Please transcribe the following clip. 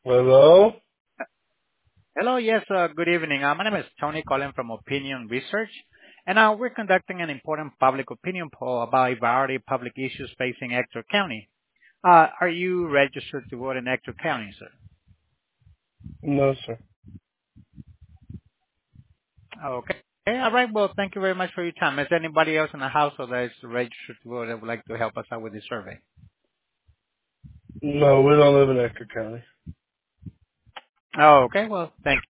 Hello? Hello. Yes, good evening. My name is Tony calling from Opinion Research, and we're conducting an important public opinion poll about a variety of public issues facing Ector County. Are you registered to vote in Ector County, sir? No, sir. Okay. All right. Well, thank you very much for your time. Is there anybody else in the household that is registered to vote that would like to help us out with this survey? No, we don't live in Ector County. Oh, okay. Well, thank